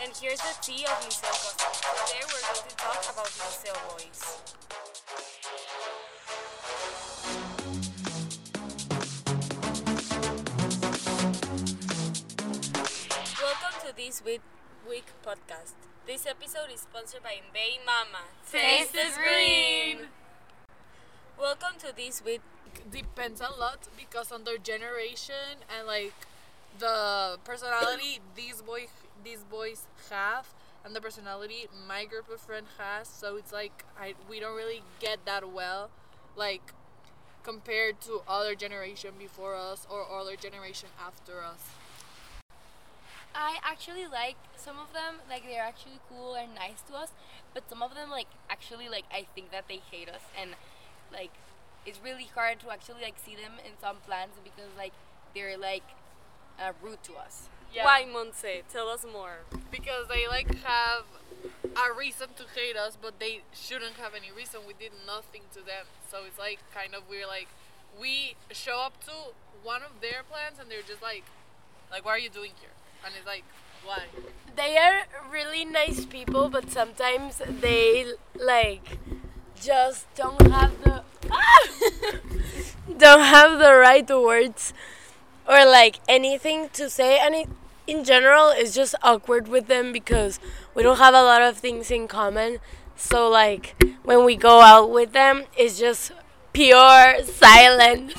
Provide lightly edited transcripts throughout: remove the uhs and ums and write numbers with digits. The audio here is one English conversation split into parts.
and here's the tea of Liceo Gossip. Today we're going to talk about Liceo boys. Welcome to this week podcast. This episode is sponsored by Bay Mama. Taste is green. Welcome to this week. Depends a lot because on their generation and like the personality these boys have and the personality my group of friends has, so it's like we don't really get that well like compared to other generation before us or other generation after us. I actually like some of them, like they're actually cool and nice to us, but some of them like actually like I think that they hate us, and like it's really hard to actually like see them in some plans because like they're like rude to us. Yeah. Why, Montse? Tell us more. Because they like have a reason to hate us, but they shouldn't have any reason. We did nothing to them, so it's like kind of weird. Like we show up to one of their plans and they're just like what are you doing here? And it's like, why? They are really nice people, but sometimes they like just don't have the right words or like anything to say, and in general it's just awkward with them because we don't have a lot of things in common. So like when we go out with them, it's just pure silence.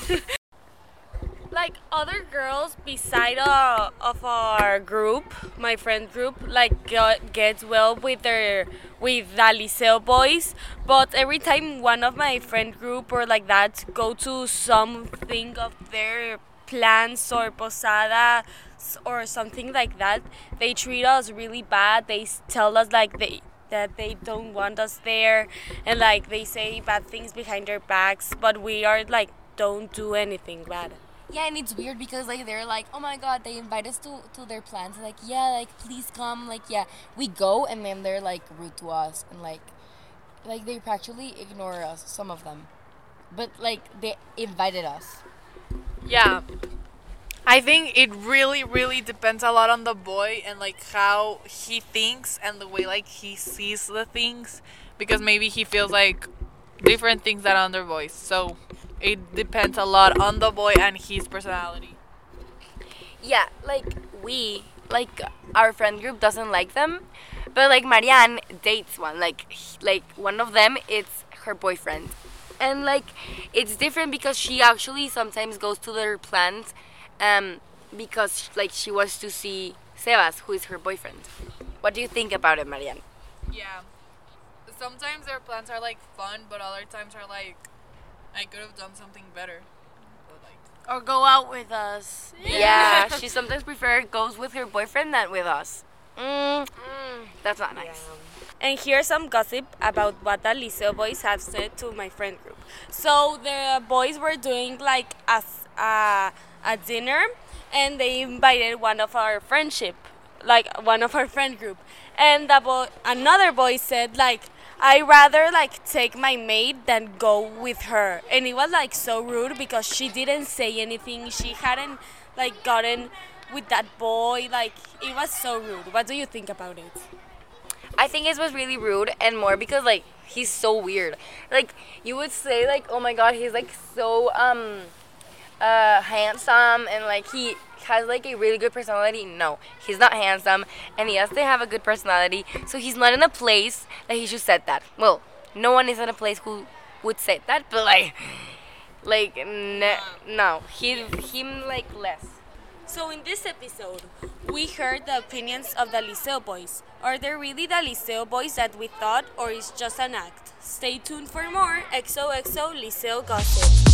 Like other girls beside of our group, my friend group, like gets well with the Liceo boys, but every time one of my friend group or like that go to something of their plans or posada or something like that, they treat us really bad. They tell us like that they don't want us there, and like they say bad things behind their backs, but we are like don't do anything bad. Yeah, and it's weird because like they're like, oh my god, they invite us to their plans, like yeah, like please come, like yeah, we go, and then they're like rude to us and like they practically ignore us, some of them, but like they invited us. Yeah, I think it really depends a lot on the boy and like how he thinks and the way like he sees the things, because maybe he feels like different things than other boys, so it depends a lot on the boy and his personality. Yeah, like our friend group doesn't like them, but like Marianne dates one, like one of them, it's her boyfriend, and like it's different because she actually sometimes goes to their plans because like she wants to see Sebas, who is her boyfriend. What do you think about it, Marianne? Yeah, sometimes their plans are like fun, but other times are like I could have done something better. But, like, Or go out with us. Yeah, she sometimes goes with her boyfriend than with us. That's not nice. And here's some gossip about what the Liceo boys have said to my friend group. So the boys were doing like a dinner, and they invited one of our friend group, and another boy said like, I rather like take my maid than go with her, and it was like so rude because she didn't say anything. She hadn't like gotten with that boy. Like it was so rude. What do you think about it? I think it was really rude, and more because like he's so weird. Like you would say like, oh my god, he's like so handsome, and like he has like a really good personality. No, he's not handsome, and he has to have a good personality, so he's not in a place that he should say that. Well, no one is in a place who would say that, but no, him like less. So in this episode, we heard the opinions of the Liceo boys. Are they really the Liceo boys that we thought, or is just an act? Stay tuned for more XOXO Liceo gossip.